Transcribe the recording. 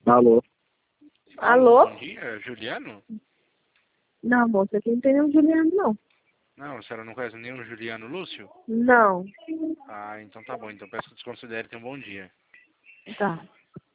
Alô? Alô? Bom dia, Juliano? Não, moça, aqui não tem nenhum Juliano, não. Não, a senhora não conhece nenhum Juliano Lúcio? Não. Ah, então tá bom. Então peço que desconsidere. Tenha um bom dia. Tá.